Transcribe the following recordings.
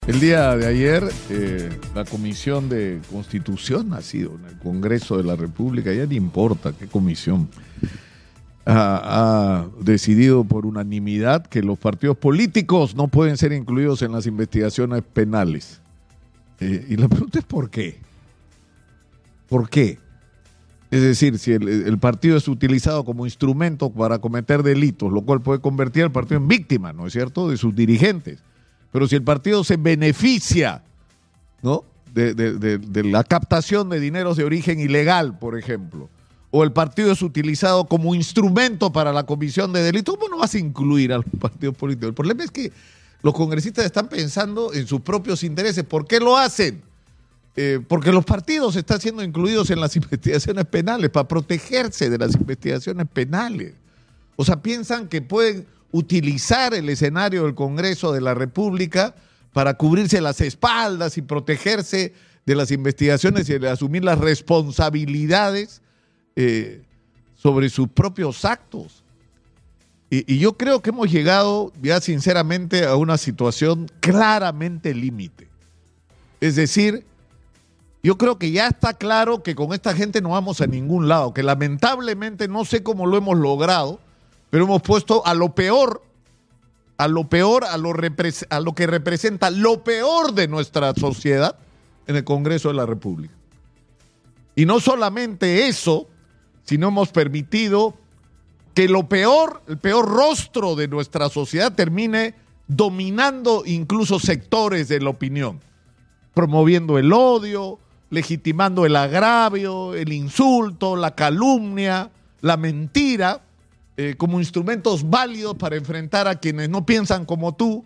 El día de ayer, la Comisión de Constitución ha sido en el Congreso de la República, ya no importa qué comisión, ha decidido por unanimidad que los partidos políticos no pueden ser incluidos en las investigaciones penales. Y la pregunta es ¿por qué? ¿Por qué? Es decir, si el partido es utilizado como instrumento para cometer delitos, lo cual puede convertir al partido en víctima, ¿no es cierto?, de sus dirigentes. Pero si el partido se beneficia, ¿no?, de la captación de dineros de origen ilegal, por ejemplo, o el partido es utilizado como instrumento para la comisión de delitos, ¿cómo no vas a incluir a los partidos políticos? El problema es que los congresistas están pensando en sus propios intereses. ¿Por qué lo hacen? Porque los partidos están siendo incluidos en las investigaciones penales para protegerse de las investigaciones penales. O sea, piensan que pueden utilizar el escenario del Congreso de la República para cubrirse las espaldas y protegerse de las investigaciones y de asumir las responsabilidades sobre sus propios actos. Y yo creo que hemos llegado ya sinceramente a una situación claramente límite. Es decir, yo creo que ya está claro que con esta gente no vamos a ningún lado, que lamentablemente no sé cómo lo hemos logrado, pero hemos puesto a lo peor, a lo que representa lo peor de nuestra sociedad en el Congreso de la República. Y no solamente eso, sino hemos permitido que el peor rostro de nuestra sociedad termine dominando incluso sectores de la opinión, promoviendo el odio, legitimando el agravio, el insulto, la calumnia, la mentira, como instrumentos válidos para enfrentar a quienes no piensan como tú,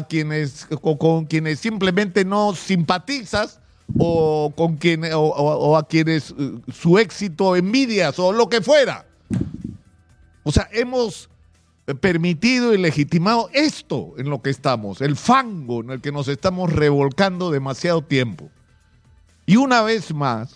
con quienes simplemente no simpatizas o a quienes su éxito envidias o lo que fuera. O sea, hemos permitido y legitimado esto en lo que estamos, el fango en el que nos estamos revolcando demasiado tiempo. Y una vez más,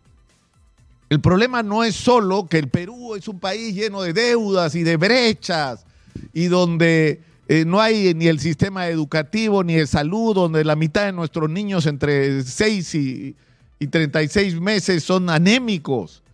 el problema no es solo que el Perú es un país lleno de deudas y de brechas y donde no hay ni el sistema educativo ni de salud, donde la mitad de nuestros niños entre 6 y 36 meses son anémicos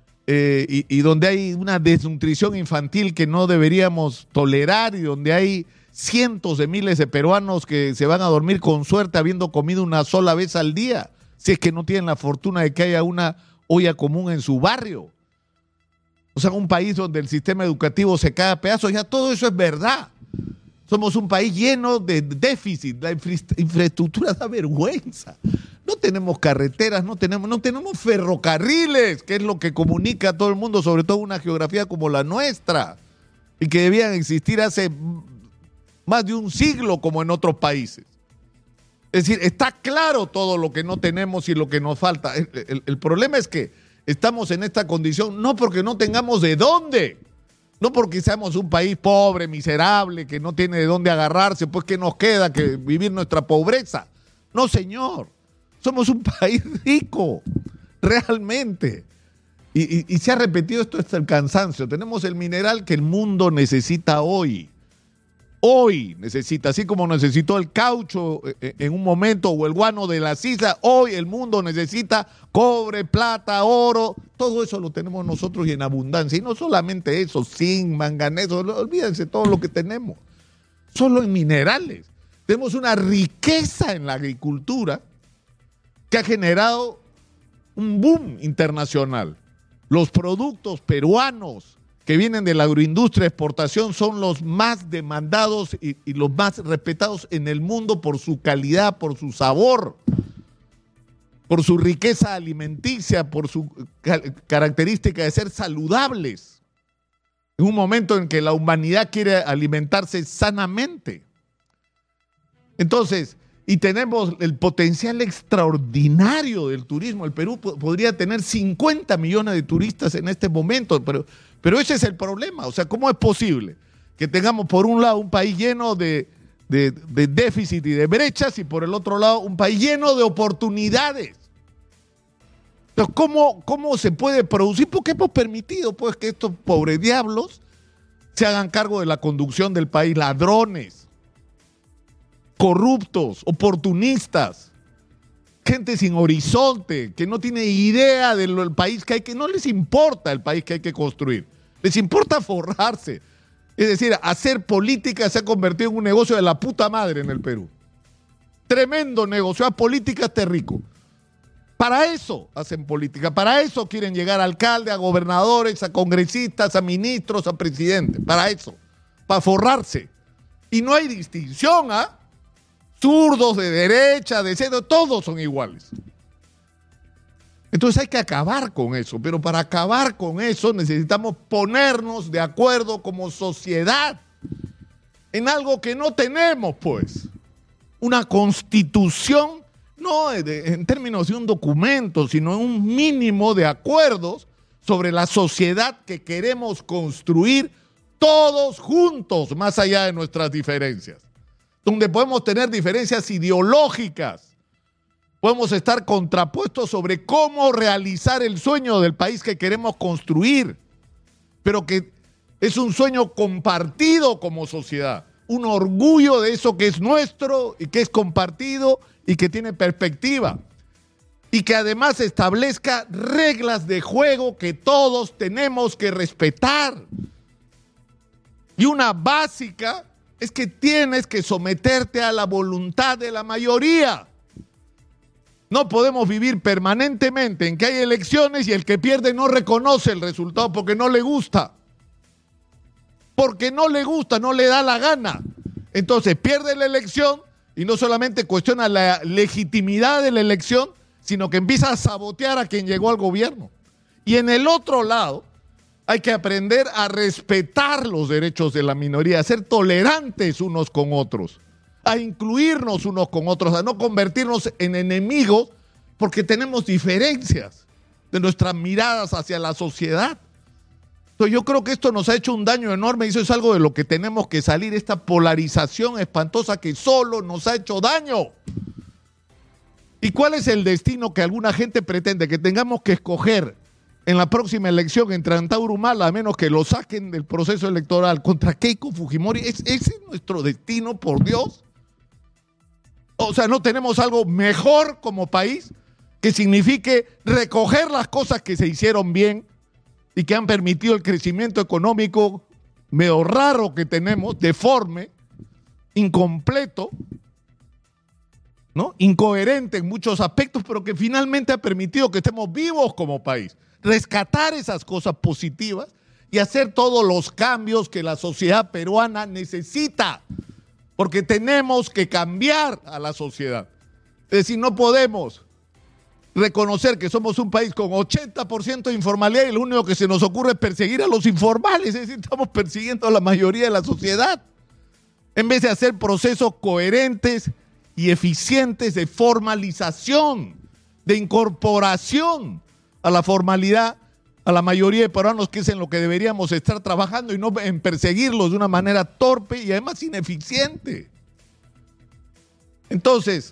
y donde hay una desnutrición infantil que no deberíamos tolerar y donde hay cientos de miles de peruanos que se van a dormir con suerte habiendo comido una sola vez al día, si es que no tienen la fortuna de que haya una olla común en su barrio. O sea, un país donde el sistema educativo se cae a pedazos, ya todo eso es verdad. Somos un país lleno de déficit, la infraestructura da vergüenza. No tenemos carreteras, no tenemos ferrocarriles, que es lo que comunica a todo el mundo, sobre todo una geografía como la nuestra, y que debían existir hace más de un siglo como en otros países. Es decir, está claro todo lo que no tenemos y lo que nos falta. El problema es que estamos en esta condición no porque no tengamos de dónde, no porque seamos un país pobre, miserable, que no tiene de dónde agarrarse, pues ¿qué nos queda que vivir nuestra pobreza? No, señor, somos un país rico, realmente. Y se ha repetido esto hasta el cansancio. Tenemos el mineral que el mundo necesita hoy. Hoy necesita, así como necesitó el caucho en un momento o el guano de las islas, hoy el mundo necesita cobre, plata, oro, todo eso lo tenemos nosotros y en abundancia. Y no solamente eso, zinc, manganeso, olvídense todo lo que tenemos, solo en minerales. Tenemos una riqueza en la agricultura que ha generado un boom internacional. Los productos peruanos que vienen de la agroindustria de exportación son los más demandados y los más respetados en el mundo por su calidad, por su sabor, por su riqueza alimenticia, por su característica de ser saludables. En un momento en que la humanidad quiere alimentarse sanamente. Entonces, y tenemos el potencial extraordinario del turismo. El Perú podría tener 50 millones de turistas en este momento, pero ese es el problema. O sea, ¿cómo es posible que tengamos por un lado un país lleno de déficit y de brechas y por el otro lado un país lleno de oportunidades? Entonces, ¿cómo se puede producir? Porque hemos permitido pues, que estos pobres diablos se hagan cargo de la conducción del país, ladrones. corruptos, oportunistas, gente sin horizonte, que no tiene idea del país que no les importa el país que hay que construir, les importa forrarse. Es decir, hacer política se ha convertido en un negocio de la puta madre en el Perú. Tremendo negocio, a política esté rico. Para eso hacen política, para eso quieren llegar a alcaldes, a gobernadores, a congresistas, a ministros, a presidentes, para eso, para forrarse. Y no hay distinción, ¿ah? Zurdos, de derecha, de centro, todos son iguales. Entonces hay que acabar con eso, pero para acabar con eso necesitamos ponernos de acuerdo como sociedad en algo que no tenemos, pues. Una constitución, no en términos de un documento, sino en un mínimo de acuerdos sobre la sociedad que queremos construir todos juntos, más allá de nuestras diferencias. Donde podemos tener diferencias ideológicas, podemos estar contrapuestos sobre cómo realizar el sueño del país que queremos construir, pero que es un sueño compartido como sociedad, un orgullo de eso que es nuestro y que es compartido y que tiene perspectiva, y que además establezca reglas de juego que todos tenemos que respetar. Y una básica es que tienes que someterte a la voluntad de la mayoría. No podemos vivir permanentemente en que hay elecciones y el que pierde no reconoce el resultado porque no le gusta. Porque no le gusta, no le da la gana. Entonces pierde la elección y no solamente cuestiona la legitimidad de la elección, sino que empieza a sabotear a quien llegó al gobierno. Y en el otro lado, hay que aprender a respetar los derechos de la minoría, a ser tolerantes unos con otros, a incluirnos unos con otros, a no convertirnos en enemigos porque tenemos diferencias de nuestras miradas hacia la sociedad. Entonces yo creo que esto nos ha hecho un daño enorme y eso es algo de lo que tenemos que salir, esta polarización espantosa que solo nos ha hecho daño. ¿Y cuál es el destino que alguna gente pretende? Que tengamos que escoger en la próxima elección entre Antauro Humala, a menos que lo saquen del proceso electoral, contra Keiko Fujimori. ¿Ese es nuestro destino, por Dios? O sea, ¿no tenemos algo mejor como país que signifique recoger las cosas que se hicieron bien y que han permitido el crecimiento económico medio raro que tenemos, deforme, incompleto, ¿no? Incoherente en muchos aspectos, pero que finalmente ha permitido que estemos vivos como país? Rescatar esas cosas positivas y hacer todos los cambios que la sociedad peruana necesita, porque tenemos que cambiar a la sociedad. Es decir, no podemos reconocer que somos un país con 80% de informalidad y lo único que se nos ocurre es perseguir a los informales, es decir, estamos persiguiendo a la mayoría de la sociedad, en vez de hacer procesos coherentes y eficientes de formalización, de incorporación a la formalidad, a la mayoría de peruanos, que es en lo que deberíamos estar trabajando y no en perseguirlos de una manera torpe y además ineficiente. Entonces,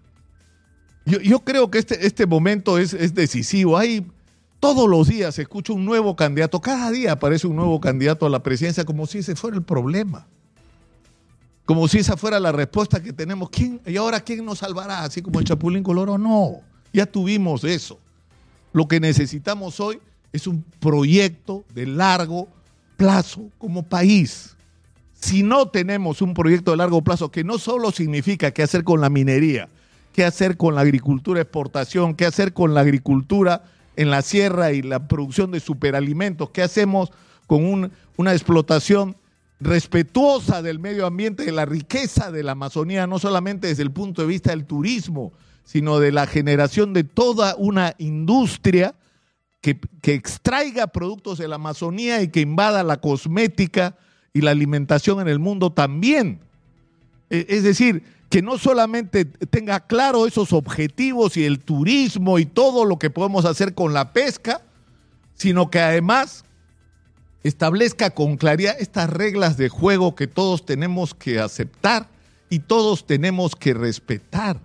yo creo que este momento es decisivo. Todos los días se escucha un nuevo candidato, cada día aparece un nuevo candidato a la presidencia como si ese fuera el problema. Como si esa fuera la respuesta que tenemos. ¿Y ahora quién nos salvará? Así como el Chapulín Colorado. No, ya tuvimos eso. Lo que necesitamos hoy es un proyecto de largo plazo como país. Si no tenemos un proyecto de largo plazo, que no solo significa qué hacer con la minería, qué hacer con la agricultura de exportación, qué hacer con la agricultura en la sierra y la producción de superalimentos, qué hacemos con una explotación respetuosa del medio ambiente, de la riqueza de la Amazonía, no solamente desde el punto de vista del turismo, sino de la generación de toda una industria que extraiga productos de la Amazonía y que invada la cosmética y la alimentación en el mundo también. Es decir, que no solamente tenga claro esos objetivos y el turismo y todo lo que podemos hacer con la pesca, sino que además establezca con claridad estas reglas de juego que todos tenemos que aceptar y todos tenemos que respetar.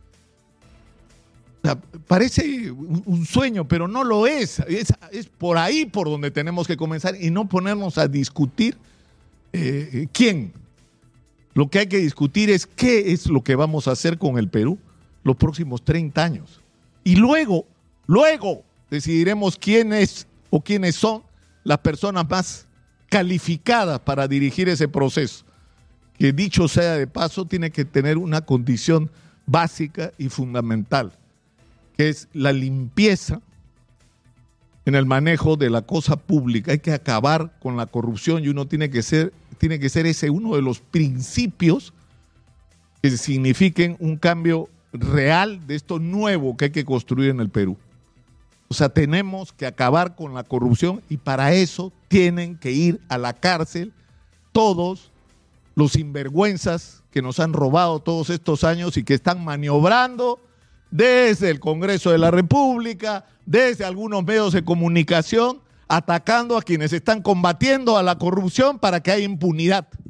Parece un sueño, pero no lo es. Es por ahí por donde tenemos que comenzar y no ponernos a discutir quién. Lo que hay que discutir es qué es lo que vamos a hacer con el Perú los próximos 30 años. Y luego decidiremos quién es o quiénes son las personas más calificadas para dirigir ese proceso, que dicho sea de paso, tiene que tener una condición básica y fundamental, que es la limpieza en el manejo de la cosa pública. Hay que acabar con la corrupción y uno tiene que ser ese uno de los principios que signifiquen un cambio real de esto nuevo que hay que construir en el Perú. O sea, tenemos que acabar con la corrupción y para eso tienen que ir a la cárcel todos los sinvergüenzas que nos han robado todos estos años y que están maniobrando desde el Congreso de la República, desde algunos medios de comunicación, atacando a quienes están combatiendo a la corrupción para que haya impunidad.